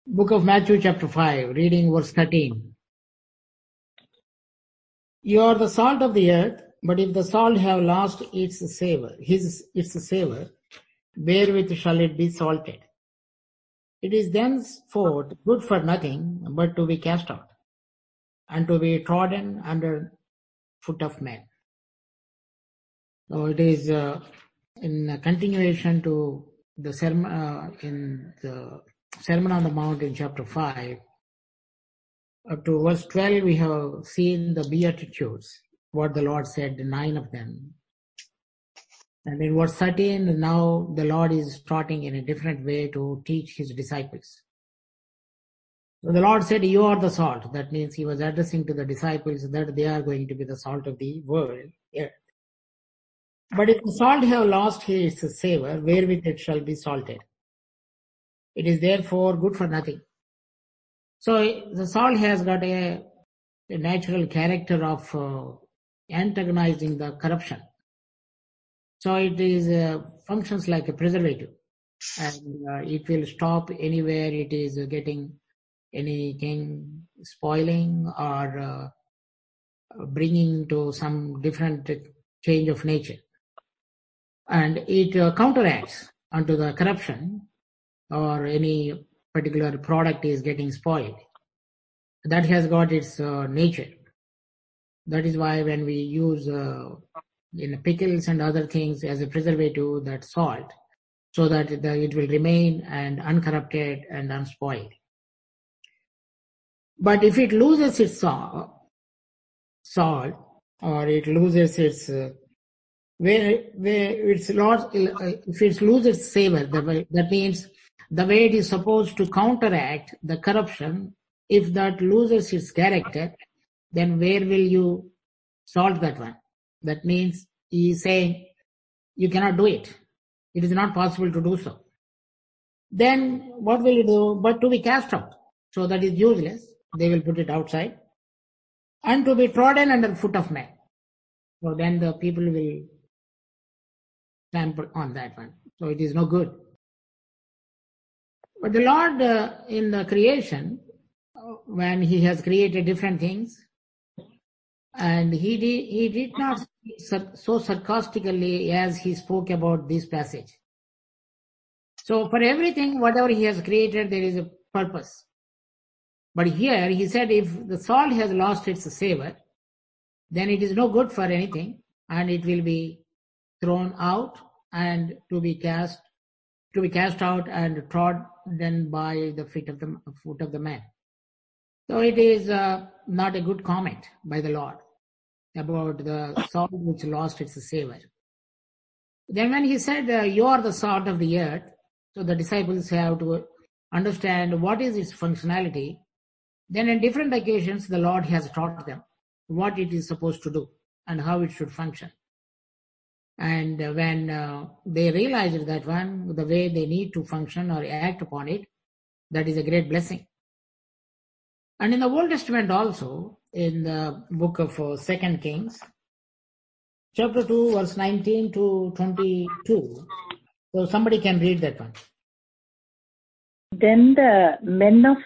Book of Matthew chapter 5, reading verse 13. You are the salt of the earth, but if the salt have lost its savor, wherewith shall it be salted? It is thenceforth good for nothing but to be cast out, and to be trodden under foot of men. So it is in continuation to the sermon in the Sermon on the Mount in chapter 5. Up to verse 12, we have seen the Beatitudes, what the Lord said, 9 of them. And in verse 13, now the Lord is starting in a different way to teach his disciples. So the Lord said, you are the salt. That means he was addressing to the disciples that they are going to be the salt of the world. Yeah. But if the salt have lost its savor, wherewith it shall be salted? It is therefore good for nothing. So the salt has got a natural character of antagonizing the corruption. So it is functions like a preservative, and it will stop anywhere it is getting anything spoiling or bringing to some different change of nature. And it counteracts onto the corruption or any particular product is getting spoiled. That has got its nature. That is why when we use in pickles and other things as a preservative, that salt, so that it will remain and uncorrupted and unspoiled. But if it loses its salt, or it loses its if it loses its savor, that means the way it is supposed to counteract the corruption, if that loses its character, then where will you salt that one? That means he is saying you cannot do it. It is not possible to do so. Then what will you do? But to be cast out. So that is useless. They will put it outside. And to be trodden under the foot of men. So then the people will trample on that one. So it is no good. But the Lord in the creation, when he has created different things, and he did not speak so sarcastically as he spoke about this passage. So for everything, whatever he has created, there is a purpose. But here he said, if the salt has lost its savor, then it is no good for anything, and it will be thrown out and to be cast out and trodden by the foot of the man. So it is not a good comment by the Lord about the salt which lost its savor. Then when he said, you are the salt of the earth, so the disciples have to understand what is its functionality. Then in different occasions, the Lord has taught them what it is supposed to do and how it should function. And when they realized that one, the way they need to function or act upon it, that is a great blessing. And in the Old Testament also, in the book of 2 Kings, chapter 2, verse 19 to 22. So somebody can read that one. Then the men of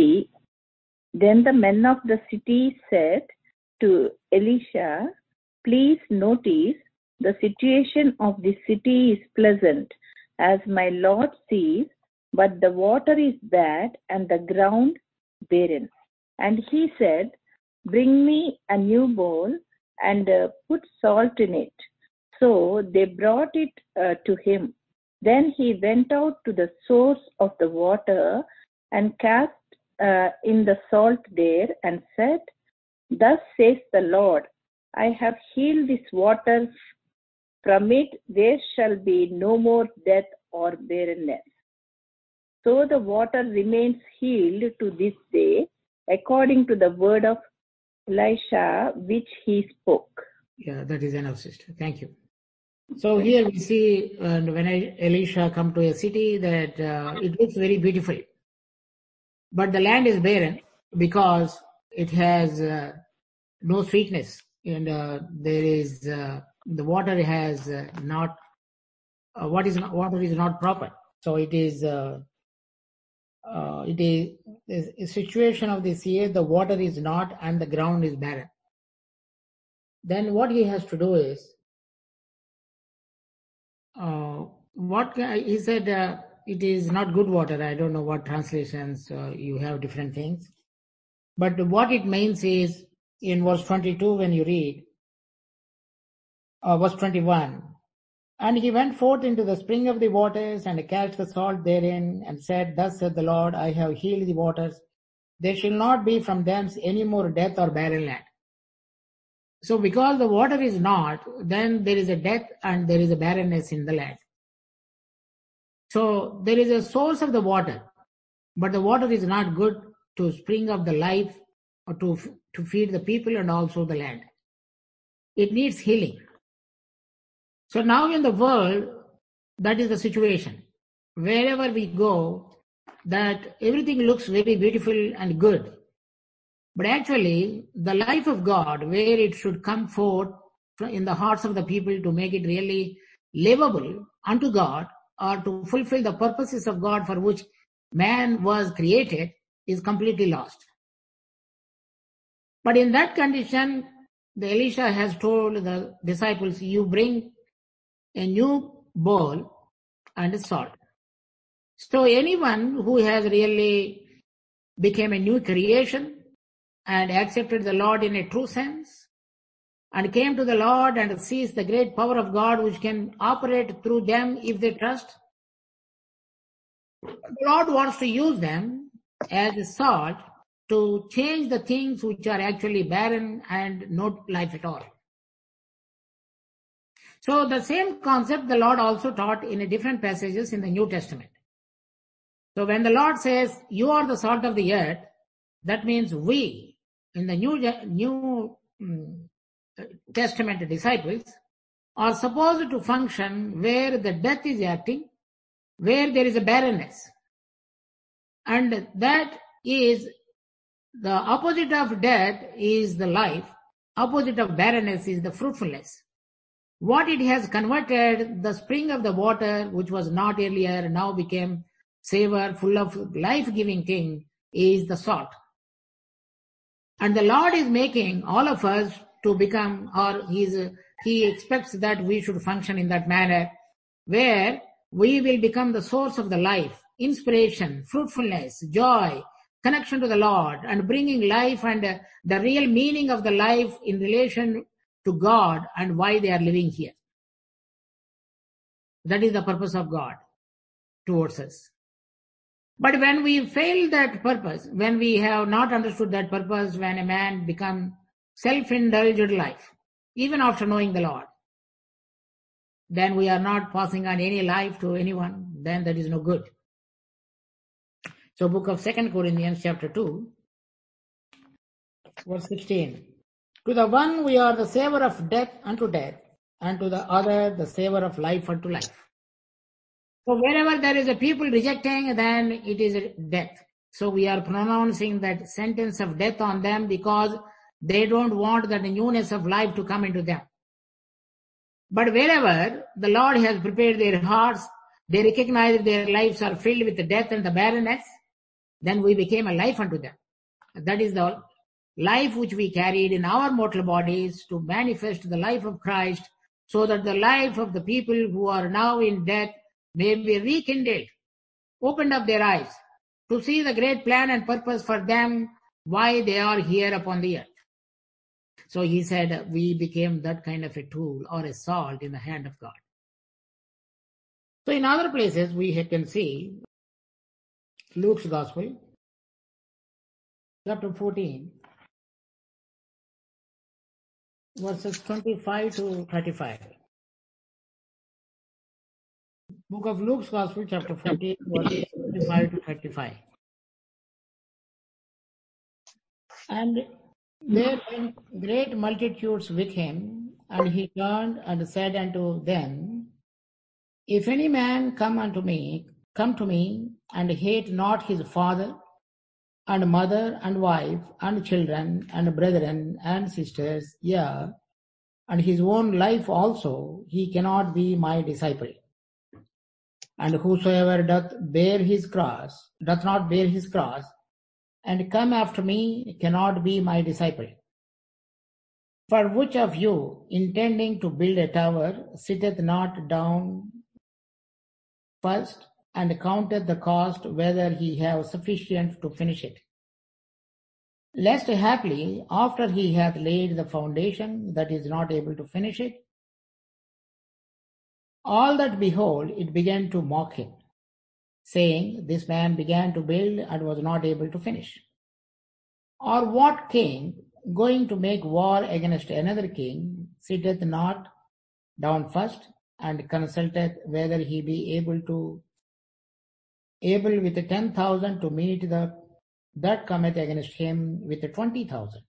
the city said to Elisha, please notice, the situation of the city is pleasant, as my Lord sees, but the water is bad and the ground barren. And he said, bring me a new bowl and put salt in it. So they brought it to him. Then he went out to the source of the water and cast in the salt there and said, thus says the Lord, I have healed this water. From it there shall be no more death or barrenness. So the water remains healed to this day, according to the word of Elisha which he spoke. Yeah, that is enough, sister. Thank you. So here we see when Elisha come to a city that it looks very beautiful. But the land is barren because it has no sweetness, and there is the water has not water is not proper. So it is it is a situation of this year, the water is not and the ground is barren. Then what he has to do is, he said, it is not good water. I don't know what translations, you have different things. But what it means is, in verse 22 when you read, verse 21, and he went forth into the spring of the waters and cast the salt therein and said, Thus saith the Lord, I have healed the waters. There shall not be from thence any more death or barren land. So because the water is not, then there is a death and there is a barrenness in the land. So there is a source of the water, but the water is not good to spring up the life or to feed the people and also the land. It needs healing. So now in the world, that is the situation. Wherever we go, that everything looks very beautiful and good. But actually, the life of God, where it should come forth in the hearts of the people to make it really livable unto God, or to fulfill the purposes of God for which man was created, is completely lost. But in that condition, the Elisha has told the disciples, you bring a new bowl and salt. So anyone who has really become a new creation and accepted the Lord in a true sense and came to the Lord and sees the great power of God which can operate through them if they trust, the Lord wants to use them as a salt to change the things which are actually barren and not life at all. So the same concept the Lord also taught in different passages in the New Testament. So when the Lord says, you are the salt of the earth, that means we, in the New Testament disciples, are supposed to function where the death is acting, where there is a barrenness. And that is the opposite of death is the life, opposite of barrenness is the fruitfulness. What it has converted, the spring of the water, which was not earlier, now became savor, full of life-giving thing, is the salt. And the Lord is making all of us to become, or He expects that we should function in that manner, where we will become the source of the life, inspiration, fruitfulness, joy, connection to the Lord, and bringing life and the real meaning of the life in relation to God and why they are living here. That is the purpose of God towards us. But when we fail that purpose, when we have not understood that purpose, when a man becomes self-indulged life, even after knowing the Lord, then we are not passing on any life to anyone, then that is no good. So book of 2 Corinthians chapter 2, verse 16. To the one we are the savor of death unto death, and to the other the savor of life unto life. So wherever there is a people rejecting, then it is death. So we are pronouncing that sentence of death on them because they don't want that newness of life to come into them. But wherever the Lord has prepared their hearts, they recognize their lives are filled with the death and the barrenness, then we became a life unto them. That is the life which we carried in our mortal bodies to manifest the life of Christ, so that the life of the people who are now in death may be rekindled, opened up their eyes to see the great plan and purpose for them, why they are here upon the earth. So he said, we became that kind of a tool or a salt in the hand of God. So in other places we can see Luke's Gospel, chapter 14, verses 25 to 35. Book of Luke's Gospel, chapter 14, verses 25 to 35. And there went great multitudes with him, and he turned and said unto them, If any man come to me, and hate not his father, and mother, and wife, and children, and brethren, and sisters, yea, and his own life also, he cannot be my disciple. And whosoever doth not bear his cross, and come after me, cannot be my disciple. For which of you, intending to build a tower, sitteth not down first, and counteth the cost, whether he have sufficient to finish it? Lest haply, after he hath laid the foundation, that is not able to finish it, all that behold it began to mock him, saying, This man began to build and was not able to finish. Or what king, going to make war against another king, sitteth not down first, and consulteth whether he be able with 10,000 to meet that cometh against him with 20,000?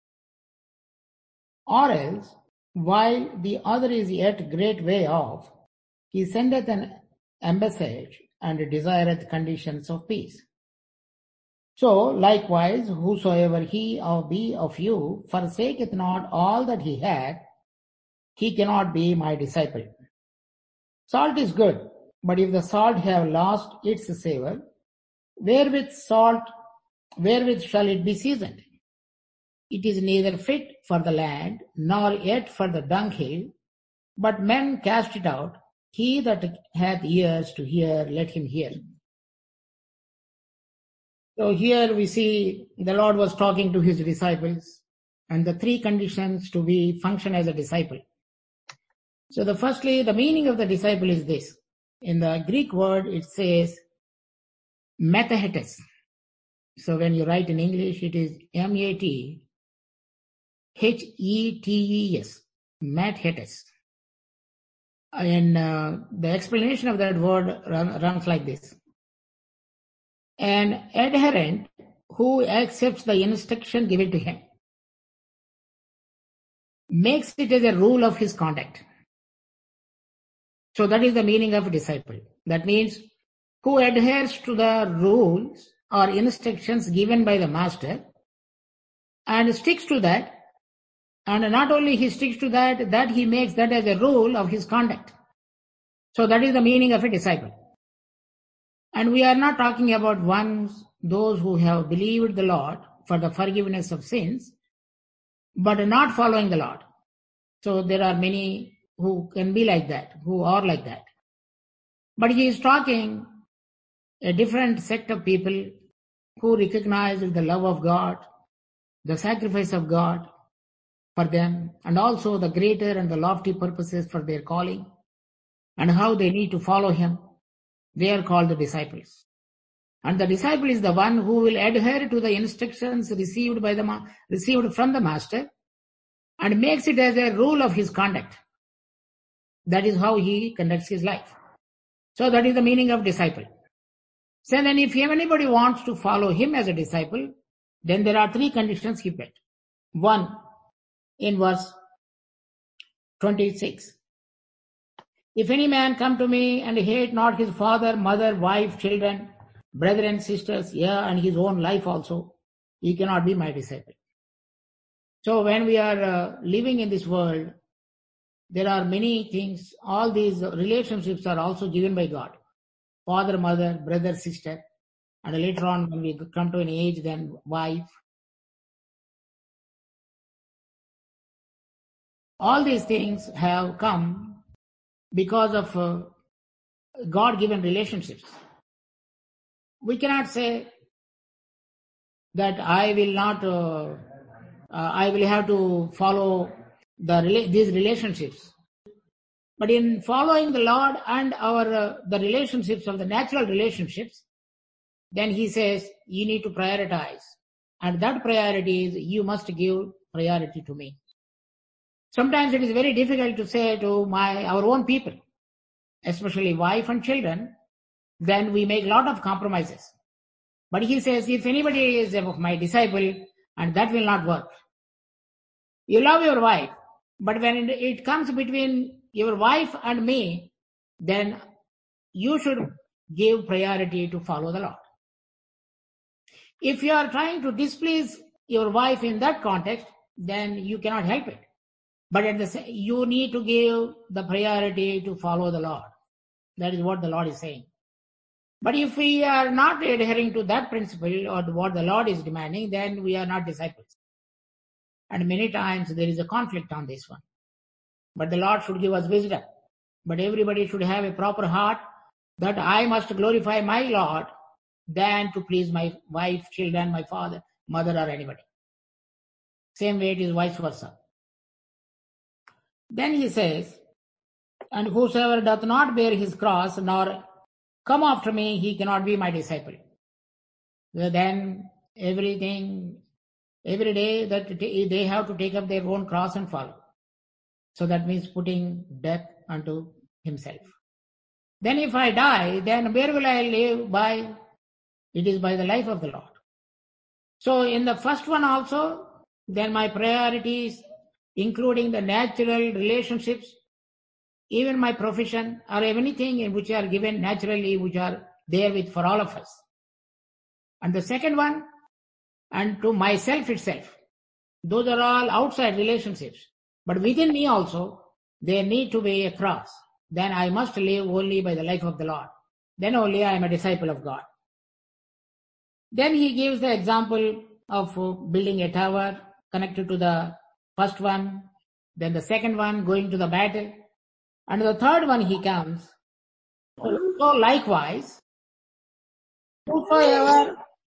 Or else, while the other is yet great way off, he sendeth an embassage and desireth conditions of peace. So likewise, whosoever he be of you forsaketh not all that he had, he cannot be my disciple. Salt is good, but if the salt have lost its savour, wherewith shall it be seasoned? It is neither fit for the land, nor yet for the dunghill, but men cast it out. He that hath ears to hear, let him hear. So here we see the Lord was talking to his disciples, and the three conditions to be function as a disciple. So firstly, the meaning of the disciple is this. In the Greek word, it says metahetes. So when you write in English, it is MEATHETES, metahetes. And the explanation of that word runs like this. An adherent who accepts the instruction given to him, makes it as a rule of his conduct. So that is the meaning of a disciple. That means who adheres to the rules or instructions given by the master and sticks to that. And not only he sticks to that he makes that as a rule of his conduct. So that is the meaning of a disciple. And we are not talking about those who have believed the Lord for the forgiveness of sins, but not following the Lord. So there are many who can be like that, who are like that. But he is talking a different sect of people who recognize the love of God, the sacrifice of God for them, and also the greater and the lofty purposes for their calling, and how they need to follow him. They are called the disciples. And the disciple is the one who will adhere to the instructions received from the master and makes it as a rule of his conduct. That is how he conducts his life. So that is the meaning of disciple. So then if anybody wants to follow him as a disciple, then there are three conditions he put. One, in verse 26. If any man come to me and hate not his father, mother, wife, children, brethren, sisters, and his own life also, he cannot be my disciple. So when we are living in this world, there are many things. All these relationships are also given by God. Father, mother, brother, sister, and later on when we come to an age, then wife. All these things have come because of God-given relationships. We cannot say that I will have to follow these relationships. But in following the Lord and the relationships of the natural relationships, then he says you need to prioritize. And that priority is you must give priority to me. Sometimes it is very difficult to say to our own people, especially wife and children, then we make a lot of compromises. But he says, if anybody is my disciple, and that will not work. You love your wife, but when it comes between your wife and me, then you should give priority to follow the Lord. If you are trying to displease your wife in that context, then you cannot help it. But you need to give the priority to follow the Lord. That is what the Lord is saying. But if we are not adhering to that principle or what the Lord is demanding, then we are not disciples. And many times there is a conflict on this one. But the Lord should give us wisdom. But everybody should have a proper heart that I must glorify my Lord than to please my wife, children, my father, mother, or anybody. Same way it is vice versa. Then he says, and whosoever doth not bear his cross nor come after me, he cannot be my disciple. So then every day that they have to take up their own cross and follow. So that means putting death unto himself. Then if I die, then where will I live by? It is by the life of the Lord. So in the first one also, then my priorities, including the natural relationships, even my profession, or anything in which are given naturally, which are there with for all of us. And the second one, and to myself itself. Those are all outside relationships. But within me also, there need to be a cross. Then I must live only by the life of the Lord. Then only I am a disciple of God. Then he gives the example of building a tower connected to the first one, then the second one going to the battle, and the third one he comes. So likewise, whosoever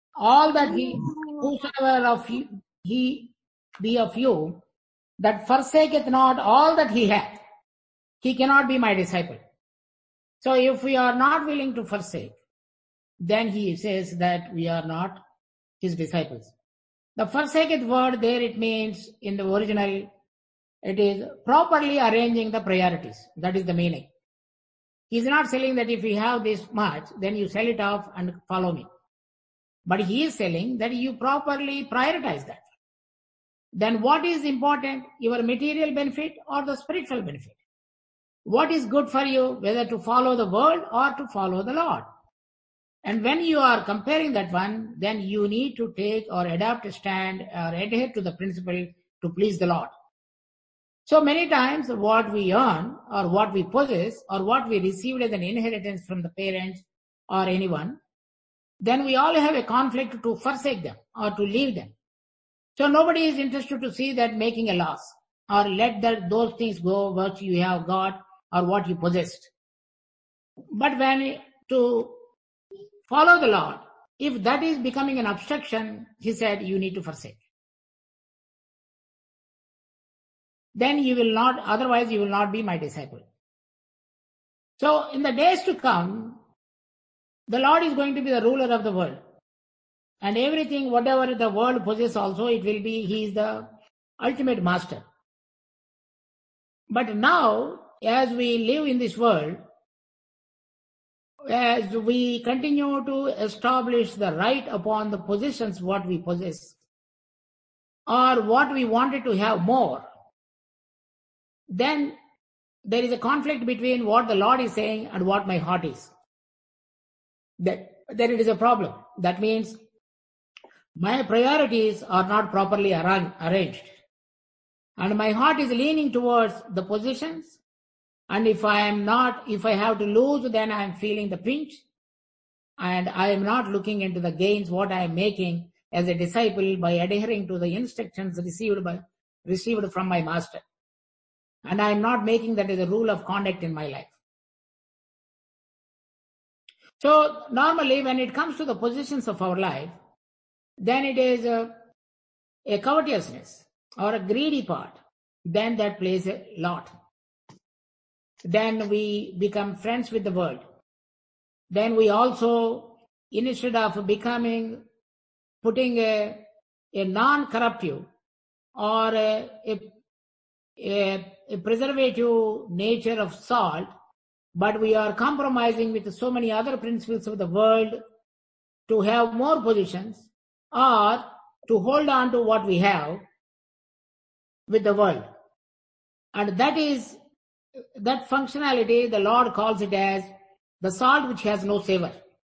of you, he be of you, that forsaketh not all that he hath, he cannot be my disciple. So if we are not willing to forsake, then he says that we are not his disciples. The forsaketh word there, it means in the original, it is properly arranging the priorities. That is the meaning. He is not saying that if you have this much, then you sell it off and follow me. But he is saying that you properly prioritize that. Then what is important, your material benefit or the spiritual benefit? What is good for you, whether to follow the world or to follow the Lord? And when you are comparing that one, then you need to take or adopt a stand or adhere to the principle to please the Lord. So many times what we earn or what we possess or what we received as an inheritance from the parents or anyone, then we all have a conflict to forsake them or to leave them. So nobody is interested to see that making a loss or let those things go what you have got or what you possessed. But when to follow the Lord, if that is becoming an obstruction, he said you need to forsake. Then you will not, otherwise you will not be my disciple. So in the days to come, the Lord is going to be the ruler of the world. And everything, whatever the world possesses also, it will be, he is the ultimate master. But now, as we live in this world, as we continue to establish the right upon the possessions what we possess, or what we wanted to have more, then there is a conflict between what the Lord is saying and what my heart is. Then it is a problem. That means my priorities are not properly arranged. And my heart is leaning towards the positions. And if I have to lose, then I am feeling the pinch. And I am not looking into the gains, what I am making as a disciple by adhering to the instructions received from my master. And I am not making that as a rule of conduct in my life. So normally when it comes to the positions of our life, then it is a covetousness or a greedy part. Then that plays a lot. Then we become friends with the world. Then we also, instead of putting a non-corruptive or a preservative nature of salt, but we are compromising with so many other principles of the world to have more positions or to hold on to what we have with the world. And that functionality, the Lord calls it as the salt which has no savor.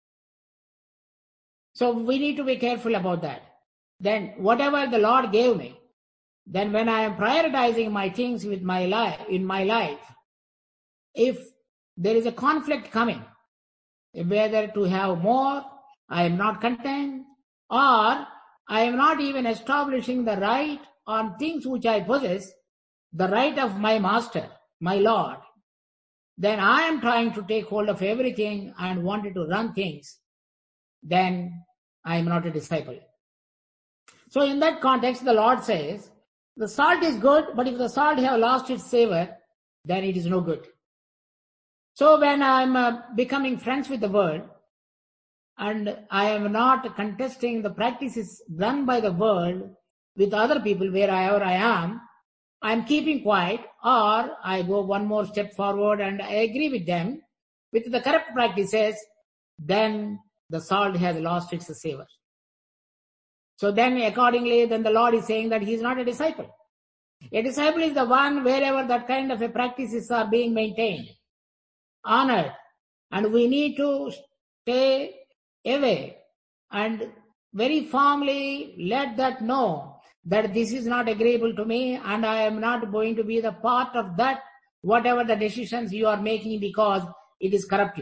So we need to be careful about that. Then whatever the Lord gave me, then when I am prioritizing my things with in my life, if there is a conflict coming. Whether to have more, I am not content, or I am not even establishing the right on things which I possess, the right of my master, my Lord, then I am trying to take hold of everything and wanted to run things, then I am not a disciple. So in that context, the Lord says, the salt is good, but if the salt have lost its savor, then it is no good. So when I am becoming friends with the world, and I am not contesting the practices done by the world with other people wherever I am keeping quiet, or I go one more step forward and I agree with them with the corrupt practices, then the salt has lost its savor. So then accordingly, then the Lord is saying that he is not a disciple. A disciple is the one wherever that kind of a practices are being maintained, honored, and we need to stay away and very firmly let that know that this is not agreeable to me and I am not going to be the part of that, whatever the decisions you are making, because it is corrupt you.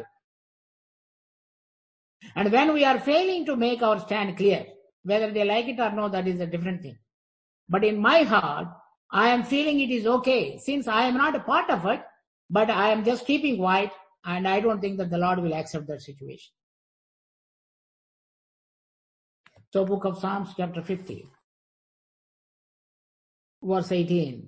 And when we are failing to make our stand clear, whether they like it or not, that is a different thing. But in my heart, I am feeling it is okay, since I am not a part of it, but I am just keeping quiet, and I don't think that the Lord will accept that situation. So book of Psalms chapter 50, verse 18.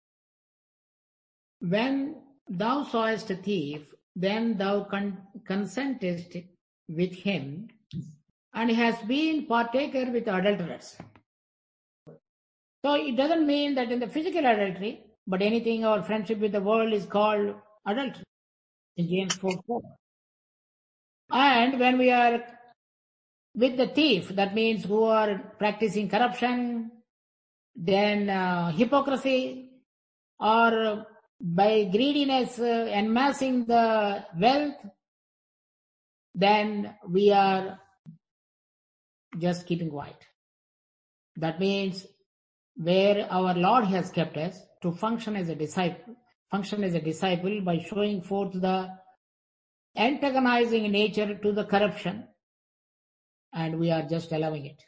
When thou sawest a thief, then thou consentest with him, and hast been partaker with adulterers. So it doesn't mean that in the physical adultery, but anything, our friendship with the world is called adultery in James 4:4. And when we are with the thief, that means who are practicing corruption, then hypocrisy, or by greediness amassing the wealth, then we are just keeping quiet. That means where our Lord has kept us to function as a disciple by showing forth the antagonizing nature to the corruption, and we are just allowing it.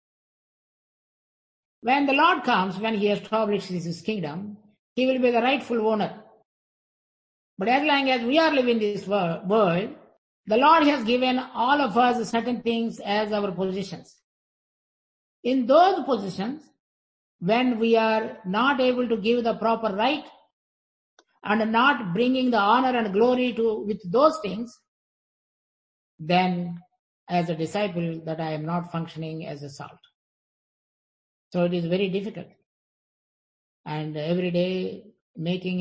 When the Lord comes, when he establishes his kingdom, he will be the rightful owner. But as long as we are living in this world, the Lord has given all of us certain things as our positions. In those positions, when we are not able to give the proper right and not bringing the honor and glory with those things, then as a disciple that I am not functioning as a salt. So it is very difficult. And every day making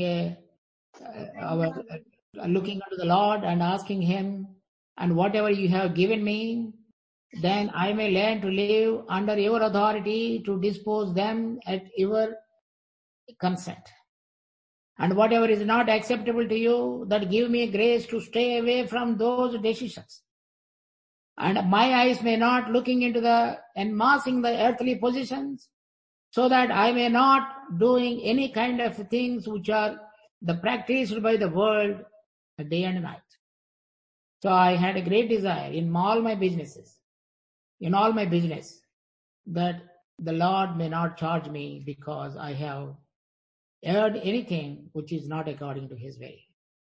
looking unto the Lord and asking him, and whatever you have given me, then I may learn to live under your authority to dispose them at your consent. And whatever is not acceptable to you, that give me grace to stay away from those decisions. And my eyes may not looking into the amassing the earthly positions, so that I may not doing any kind of things which are the practiced by the world day and night. So I had a great desire in all my business, that the Lord may not charge me because I have heard anything which is not according to his way.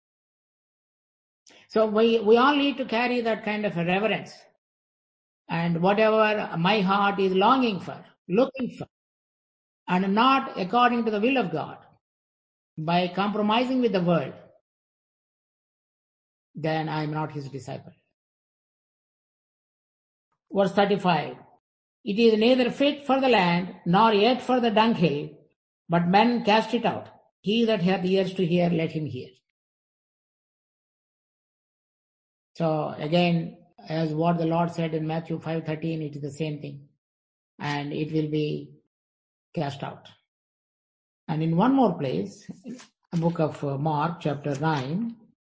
So we all need to carry that kind of a reverence. And whatever my heart is longing for, looking for, and not according to the will of God, by compromising with the world, then I am not his disciple. Verse 35. It is neither fit for the land, nor yet for the dunghill, but men cast it out. He that hath ears to hear, let him hear. So again, as what the Lord said in Matthew 5:13, it is the same thing. And it will be cast out. And in one more place, the book of Mark, chapter 9.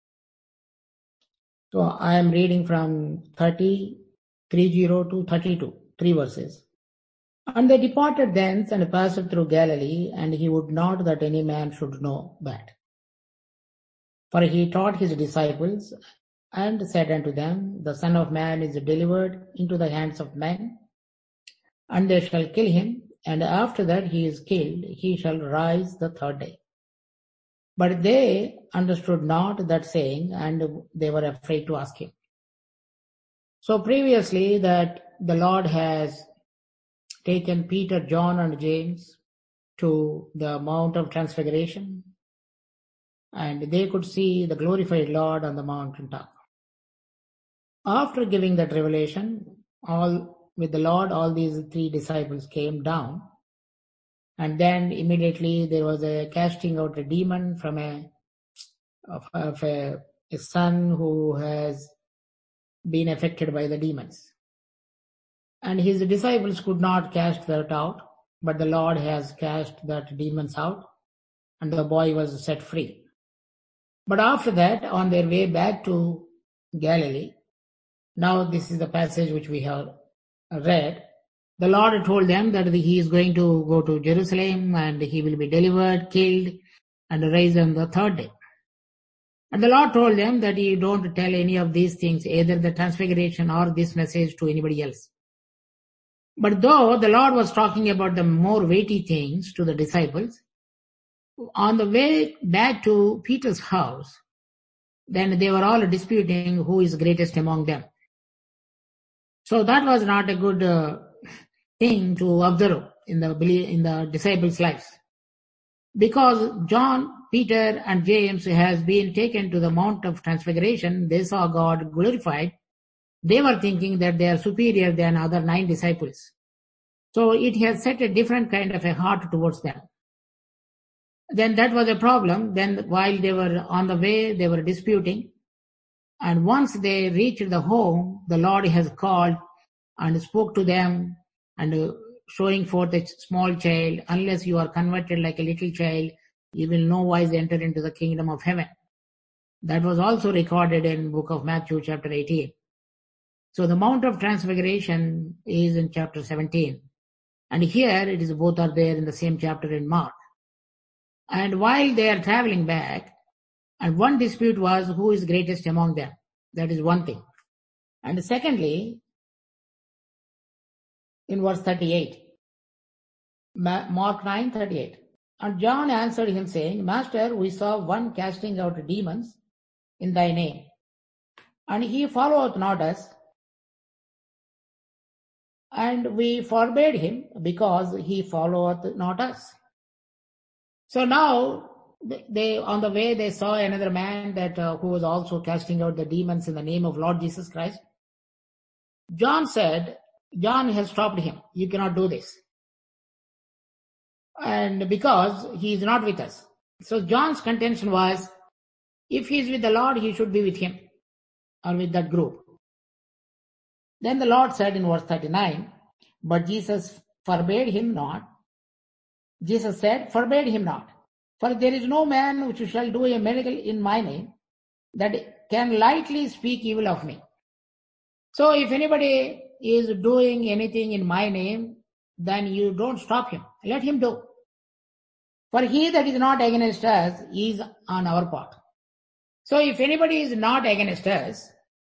So I am reading from 30 to 32, 3 verses. And they departed thence and passed through Galilee, and he would not that any man should know that. For he taught his disciples and said unto them, The Son of Man is delivered into the hands of men, and they shall kill him, and after that he is killed, he shall rise the third day. But they understood not that saying, and they were afraid to ask him. So previously that the Lord has taken Peter, John, and James to the Mount of Transfiguration, and they could see the glorified Lord on the mountaintop. After giving that revelation, all these three disciples came down, and then immediately there was a casting out a demon from a son who has been affected by the demons. And his disciples could not cast that out, but the Lord has cast that demons out, and the boy was set free. But after that, on their way back to Galilee, now this is the passage which we have read, the Lord told them that he is going to go to Jerusalem and he will be delivered, killed, and raised on the third day. And the Lord told them that you don't tell any of these things, either the transfiguration or this message, to anybody else. But though the Lord was talking about the more weighty things to the disciples, on the way back to Peter's house, then they were all disputing who is greatest among them. So that was not a good thing to observe in the disciples' lives. Because John, Peter, and James has been taken to the Mount of Transfiguration, they saw God glorified. They were thinking that they are superior than other 9 disciples. So it has set a different kind of a heart towards them. Then that was a problem. Then while they were on the way, they were disputing. And once they reached the home, the Lord has called and spoke to them and showing forth a small child. Unless you are converted like a little child, you will no wise enter into the kingdom of heaven. That was also recorded in book of Matthew chapter 18. So the Mount of Transfiguration is in chapter 17. And here it is both are there in the same chapter in Mark. And while they are traveling back, and one dispute was who is greatest among them. That is one thing. And secondly, in verse 38, Mark 9:38. And John answered him saying, Master, we saw one casting out demons in thy name, and he followeth not us, and we forbade him because he followeth not us. So now they on the way they saw another man that who was also casting out the demons in the name of Lord Jesus Christ. John has stopped him. You cannot do this. And because he is not with us. So John's contention was, if he is with the Lord, he should be with him or with that group. Then the Lord said in verse 39, but Jesus forbade him not. Jesus said, forbade him not. For there is no man which shall do a miracle in my name that can lightly speak evil of me. So if anybody is doing anything in my name, then you don't stop him. Let him do. For he that is not against us is on our part. So if anybody is not against us,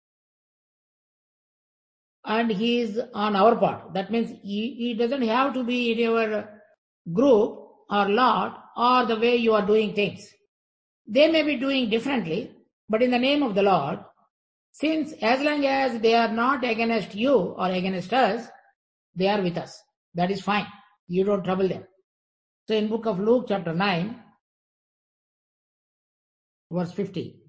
and he is on our part, that means he doesn't have to be in your group or lot or the way you are doing things. They may be doing differently, but in the name of the Lord, since as long as they are not against you or against us, they are with us. That is fine. You don't trouble them. So in book of Luke chapter 9, verse 50.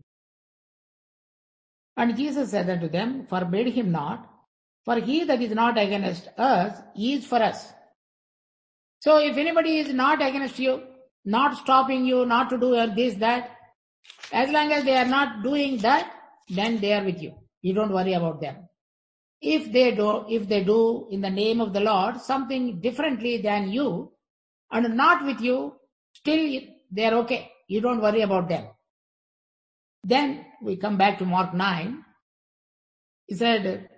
And Jesus said unto them, forbid him not, for he that is not against us is for us. So if anybody is not against you, not stopping you, not to do this, that, as long as they are not doing that, then they are with you. You don't worry about them. If they do in the name of the Lord something differently than you and not with you, still they are okay. You don't worry about them. Then we come back to Mark 9. He said,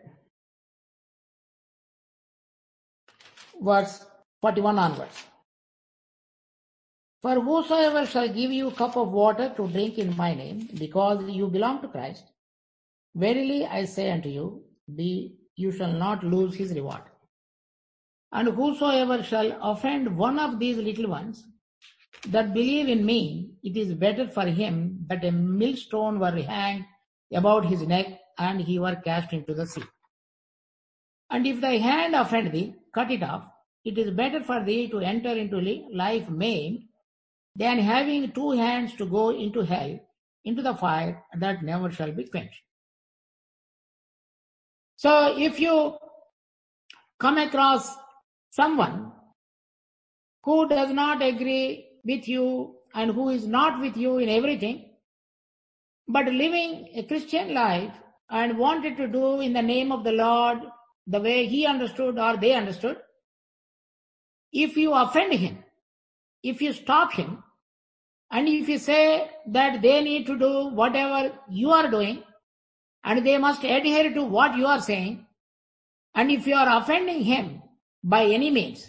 verse 41 onwards. For whosoever shall give you a cup of water to drink in my name, because you belong to Christ, verily I say unto you, you shall not lose his reward. And whosoever shall offend one of these little ones that believe in me, it is better for him that a millstone were hanged about his neck and he were cast into the sea. And if thy hand offend thee, cut it off. It is better for thee to enter into life maimed than having two hands to go into hell, into the fire that never shall be quenched. So if you come across someone who does not agree with you and who is not with you in everything, but living a Christian life and wanted to do in the name of the Lord the way he understood or they understood, if you offend him, if you stop him, and if you say that they need to do whatever you are doing, and they must adhere to what you are saying, and if you are offending him by any means,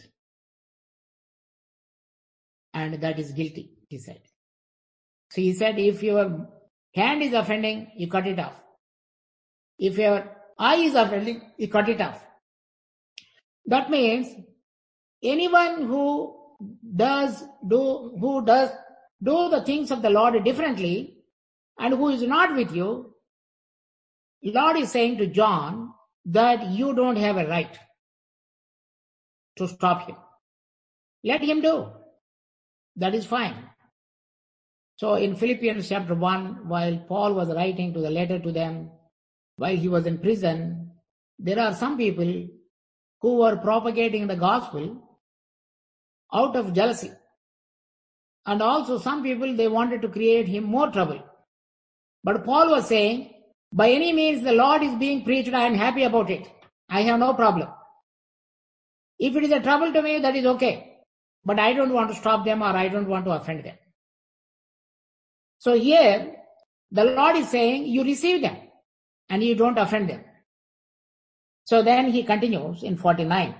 and that is guilty, he said. So he said, if your hand is offending, you cut it off. If your eye is offending, you cut it off. That means anyone who does do the things of the Lord differently and who is not with you, Lord is saying to John that you don't have a right to stop him. Let him do. That is fine. So in Philippians chapter 1, while Paul was writing to the letter to them, while he was in prison, there are some people who were propagating the gospel out of jealousy. And also some people, they wanted to create him more trouble. But Paul was saying, by any means the Lord is being preached, I am happy about it. I have no problem. If it is a trouble to me, that is okay. But I don't want to stop them or I don't want to offend them. So here, the Lord is saying, you receive them and you don't offend them. So then he continues in 49.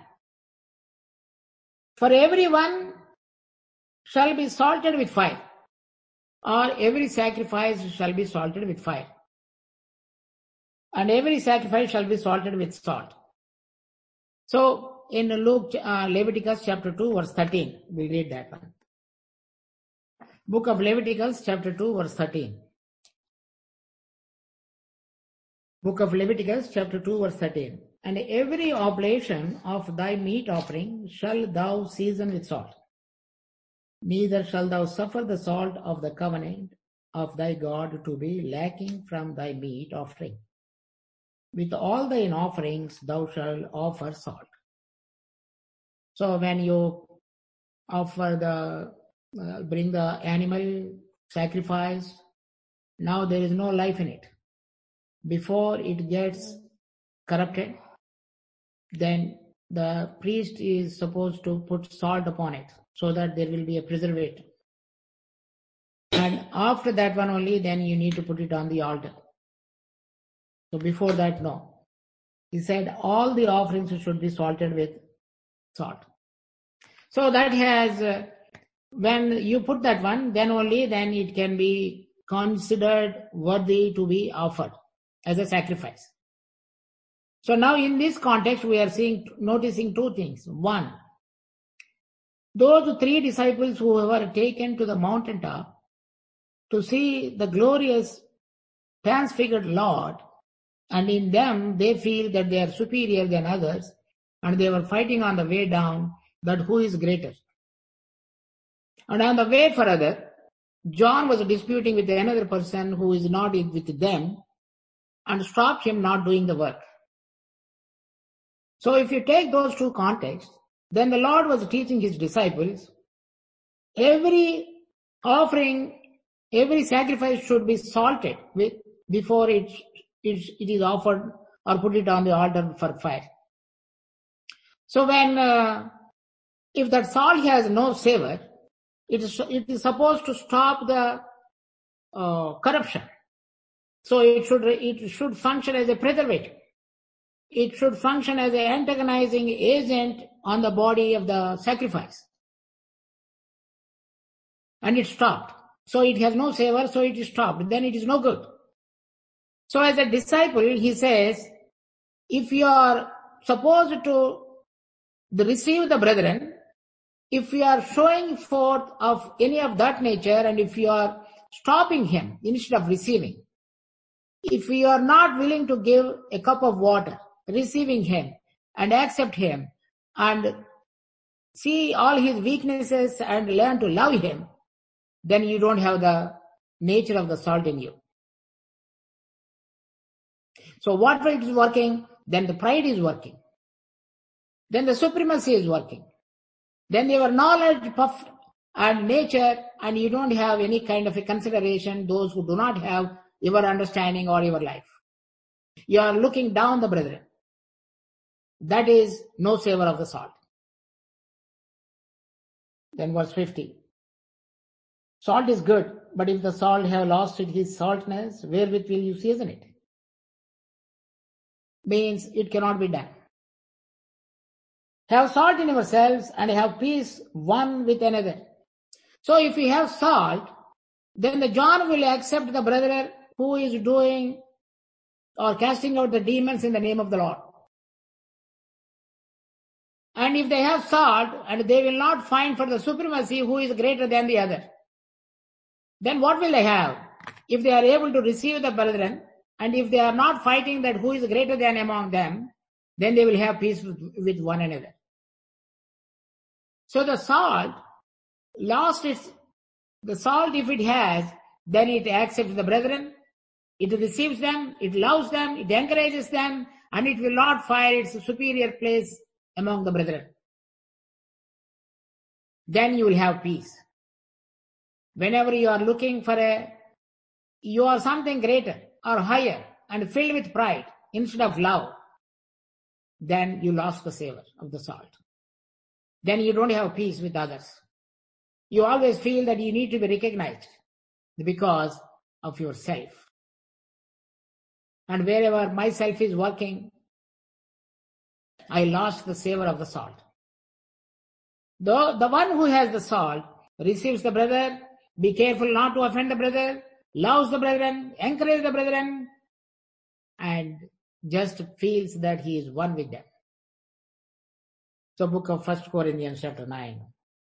For everyone shall be salted with fire, or every sacrifice shall be salted with fire. And every sacrifice shall be salted with salt. So in Leviticus chapter 2 verse 13, we'll read that one. Book of Leviticus chapter 2 verse 13. Book of Leviticus chapter 2 verse 13. And every oblation of thy meat offering shall thou season with salt. Neither shalt thou suffer the salt of the covenant of thy God to be lacking from thy meat offering. With all thine offerings thou shalt offer salt. So when you offer bring the animal sacrifice, now there is no life in it. Before it gets corrupted, then the priest is supposed to put salt upon it so that there will be a preservative. And after that one only, then you need to put it on the altar. So before that, no. He said all the offerings should be salted with salt. So that has, when you put that one, then it can be considered worthy to be offered as a sacrifice. So now in this context, we are noticing two things. One, those three disciples who were taken to the mountaintop to see the glorious transfigured Lord, and in them they feel that they are superior than others, and they were fighting on the way down that who is greater. And on the way further, John was disputing with another person who is not with them and stopped him not doing the work. So if you take those two contexts, then the Lord was teaching his disciples, every offering, every sacrifice should be salted before it is offered or put it on the altar for fire. So when, if that salt has no savor, it is supposed to stop the corruption. So it should function as a preservative. It should function as an antagonizing agent on the body of the sacrifice. and it stopped. So it has no savor, so it is stopped. Then it is no good. So as a disciple, he says, if you are supposed to receive the brethren, if you are showing forth of any of that nature, and if you are stopping him instead of receiving, if you are not willing to give a cup of water, receiving him and accept him and see all his weaknesses and learn to love him, then you don't have the nature of the salt in you. So whatever it is working, then the pride is working. Then the supremacy is working. Then your knowledge puffed and nature, and you don't have any kind of a consideration, those who do not have your understanding or your life. You are looking down the brethren. That is no savor of the salt. Then verse 50. Salt is good, but if the salt have lost its saltness, wherewith will you season it? Means it cannot be done. Have salt in yourselves and have peace one with another. So if you have salt, then the John will accept the brother who is doing or casting out the demons in the name of the Lord. And if they have salt and they will not find for the supremacy who is greater than the other, then what will they have? If they are able to receive the brethren, and if they are not fighting that who is greater than among them, then they will have peace with one another. So the salt lost the salt if it has, then it accepts the brethren, it receives them, it loves them, it encourages them, and it will not find its superior place among the brethren. Then you will have peace. Whenever you are looking for you are something greater or higher and filled with pride instead of love, then you lost the savor of the salt. Then you don't have peace with others. You always feel that you need to be recognized because of yourself. And wherever myself is working, I lost the savor of the salt. The one who has the salt receives the brother, be careful not to offend the brother, loves the brethren, encourages the brethren, and just feels that he is one with them. So book of 1 Corinthians chapter 9.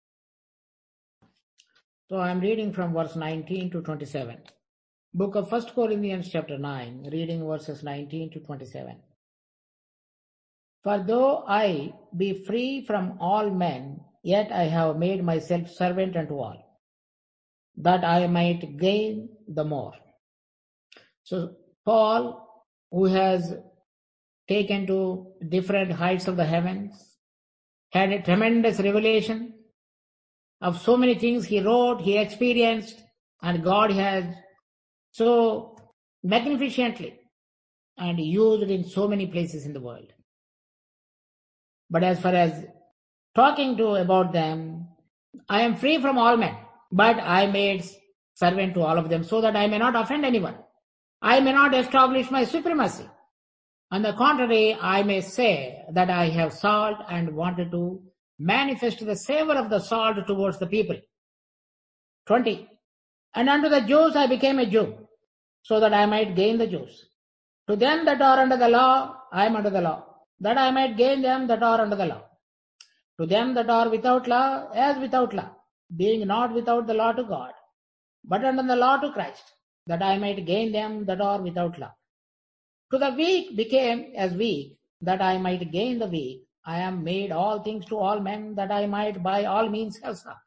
So I am reading from verse 19 to 27. Book of 1 Corinthians chapter 9, reading verses 19 to 27. For though I be free from all men, yet I have made myself servant unto all, that I might gain the more. So Paul, who has taken to different heights of the heavens, had a tremendous revelation of so many things he wrote, he experienced, and God has so magnificently and used it in so many places in the world. But as far as talking to about them, I am free from all men, but I made servant to all of them so that I may not offend anyone. I may not establish my supremacy. On the contrary, I may say that I have salt and wanted to manifest the savor of the salt towards the people. 20. And unto the Jews I became a Jew, so that I might gain the Jews. To them that are under the law, I am under the law, that I might gain them that are under the law. To them that are without law, as without law, being not without the law to God, but under the law to Christ, that I might gain them that are without law. To the weak became as weak, that I might gain the weak. I am made all things to all men, that I might by all means have some.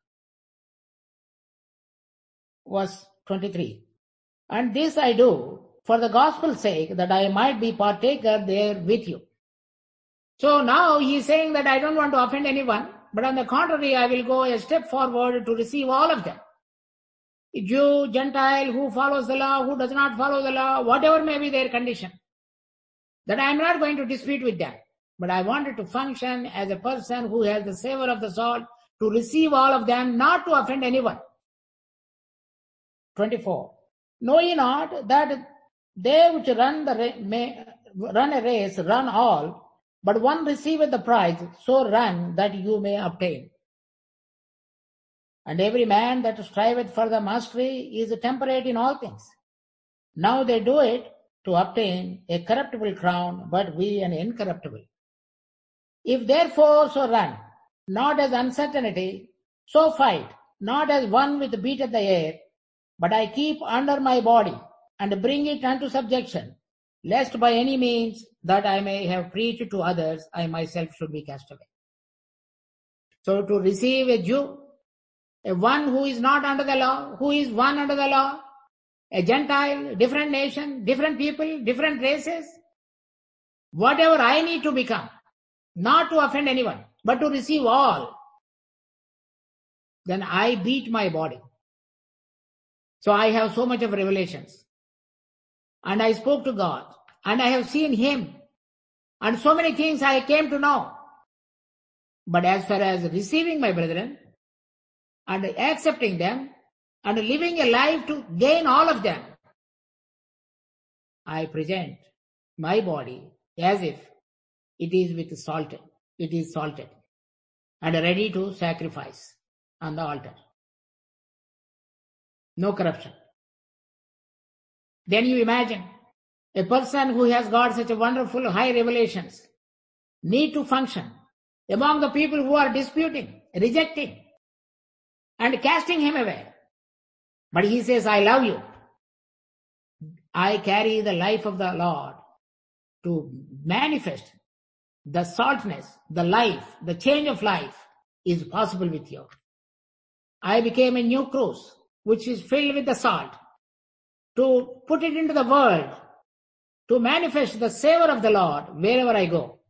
Verse 23. And this I do for the gospel's sake, that I might be partaker there with you. So now he is saying that I don't want to offend anyone, but on the contrary, I will go a step forward to receive all of them. Jew, Gentile, who follows the law, who does not follow the law, whatever may be their condition, that I am not going to dispute with them, but I wanted to function as a person who has the savor of the salt, to receive all of them, not to offend anyone. 24. Know ye not that they which run a race run all, but one receiveth the prize, so run that you may obtain. And every man that striveth for the mastery is temperate in all things. Now they do it to obtain a corruptible crown, but we an incorruptible. If therefore so run, not as uncertainty, so fight, not as one with beat at the air, but I keep under my body and bring it unto subjection, lest by any means that I may have preached to others, I myself should be cast away. So to receive a Jew, a one who is not under the law, who is one under the law, a Gentile, different nation, different people, different races, whatever I need to become, not to offend anyone, but to receive all, then I beat my body. So I have so much of revelations. And I spoke to God, and I have seen Him, and so many things I came to know. But as far as receiving my brethren, and accepting them, and living a life to gain all of them, I present my body as if it is salted, and ready to sacrifice on the altar. No corruption. Then you imagine a person who has got such a wonderful high revelations need to function among the people who are disputing, rejecting, and casting him away. But he says, I love you. I carry the life of the Lord to manifest the saltness, the life, the change of life is possible with you. I became a new cruse, which is filled with the salt, to put it into the world, to manifest the savor of the Lord wherever I go,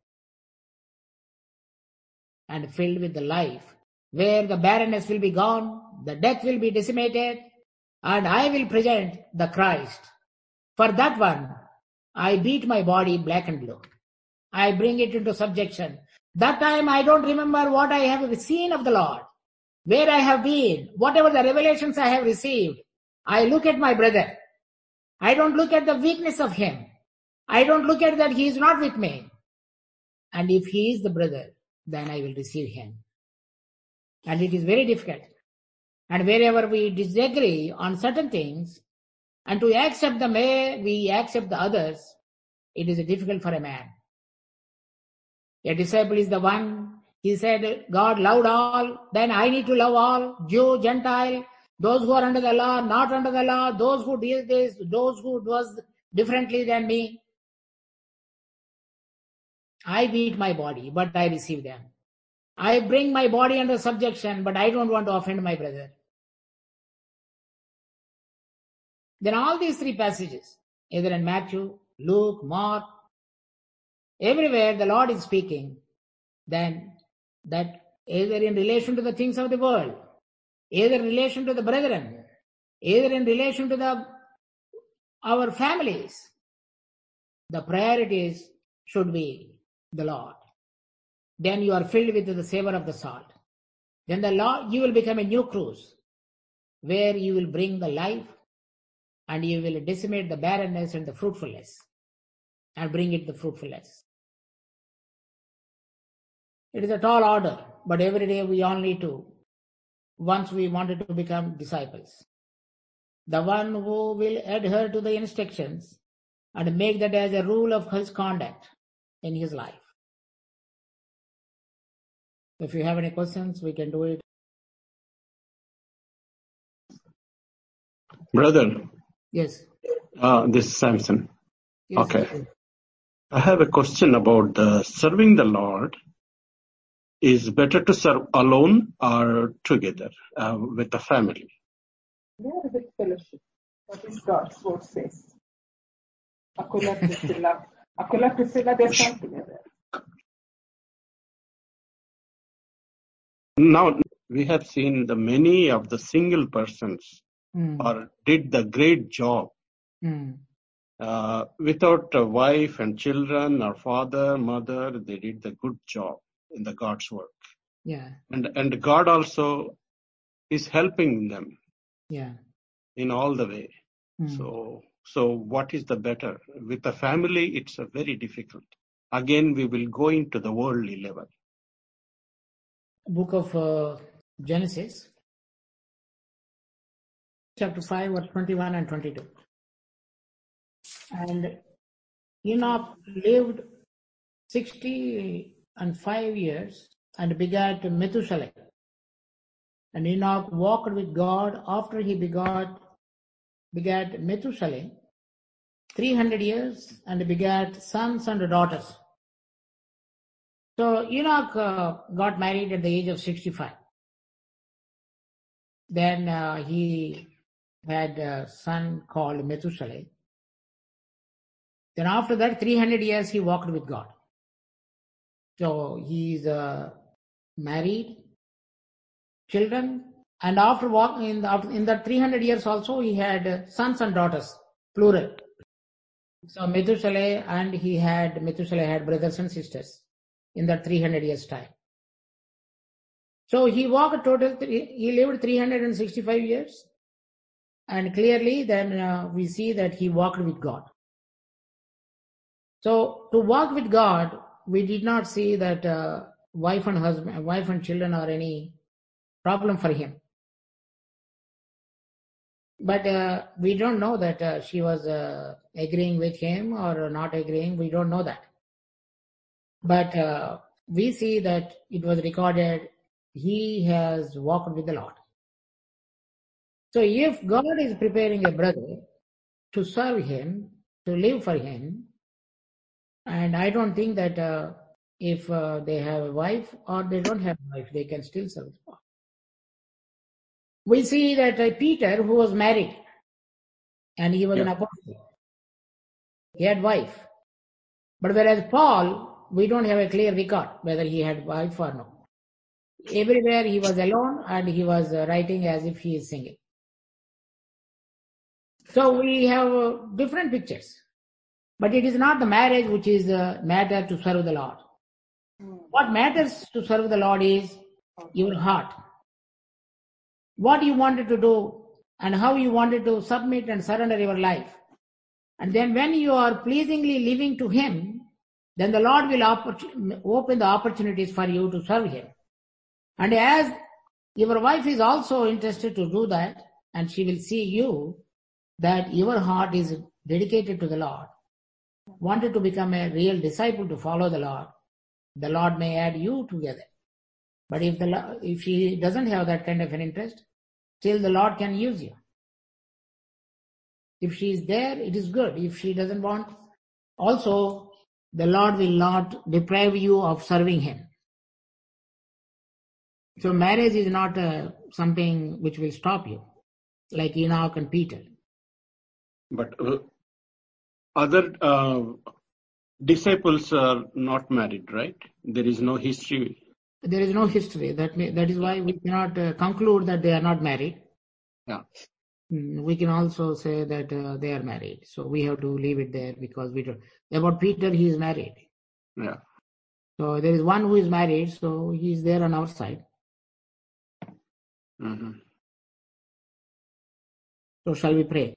and filled with the life, where the barrenness will be gone, the death will be decimated, and I will present the Christ. For that one, I beat my body black and blue. I bring it into subjection. That time I don't remember what I have seen of the Lord, where I have been, whatever the revelations I have received. I look at my brother. I don't look at the weakness of him. I don't look at that he is not with me. And if he is the brother, then I will receive him. And it is very difficult. And wherever we disagree on certain things, and to accept the way we accept the others, it is difficult for a man. A disciple is the one, he said, God loved all, then I need to love all, Jew, Gentile, those who are under the law, not under the law, those who did this, those who was differently than me. I beat my body, but I receive them. I bring my body under subjection, but I don't want to offend my brother. Then all these three passages, either in Matthew, Luke, Mark, everywhere the Lord is speaking, then that either in relation to the things of the world, either in relation to the brethren, either in relation to our families, the priorities should be the Lord. Then you are filled with the savor of the salt. Then the Lord, you will become a new cruse, where you will bring the life, and you will decimate the barrenness and the fruitfulness, and bring it the fruitfulness. It is a tall order, but every day we all need to, once we wanted to become disciples. The one who will adhere to the instructions and make that as a rule of his conduct in his life. If you have any questions, we can do it. Brother. Yes. This is Samson. Yes, okay. Yes. I have a question about serving the Lord. Is better to serve alone or together with the family? They are with fellowship. That is God's word says. Aquila, Priscilla, they stand together. Now, we have seen the many of the single persons or did the great job without a wife and children or father, mother, they did the good job in the God's work. Yeah. And God also is helping them. Yeah. In all the way. So what is the better? With the family, it's a very difficult. Again, we will go into the worldly level. Book of Genesis, chapter 5, verse 21 and 22. And Enoch lived 65 years and begat Methuselah. And Enoch walked with God after he begat Methuselah 300 years and begat sons and daughters. So Enoch got married at the age of 65. Then he had a son called Methuselah. Then after that, 300 years he walked with God. So he's married, children, and after walking in that 300 years also he had sons and daughters, plural. So Methuselah had brothers and sisters in that 300 years time. So he lived 365 years, and clearly then we see that he walked with God. So to walk with God, we did not see that wife and children are any problem for him. But we don't know that she was agreeing with him or not agreeing. We don't know that. But we see that it was recorded, he has walked with the Lord. So if God is preparing a brother to serve him, to live for him, and I don't think that if they have a wife or they don't have a wife, they can still serve God. We see that Peter, who was married, and he was an apostle, he had wife. But whereas Paul, we don't have a clear record whether he had wife or no. Everywhere he was alone and he was writing as if he is single. So we have different pictures. But it is not the marriage which is the matter to serve the Lord. What matters to serve the Lord is your heart. What you wanted to do and how you wanted to submit and surrender your life. And then when you are pleasingly living to Him, then the Lord will open the opportunities for you to serve Him. And as your wife is also interested to do that, and she will see you, that your heart is dedicated to the Lord, wanted to become a real disciple to follow the Lord may add you together. But if she doesn't have that kind of an interest, still the Lord can use you. If she is there, it is good. If she doesn't want, also the Lord will not deprive you of serving Him. So marriage is not something which will stop you, like Enoch and Peter. But other disciples are not married, right? There is no history. There is no history. That is why we cannot conclude that they are not married. Yeah. We can also say that they are married. So we have to leave it there because we don't. About Peter, he is married. Yeah. So there is one who is married, so he is there on our side. Mm-hmm. So shall we pray?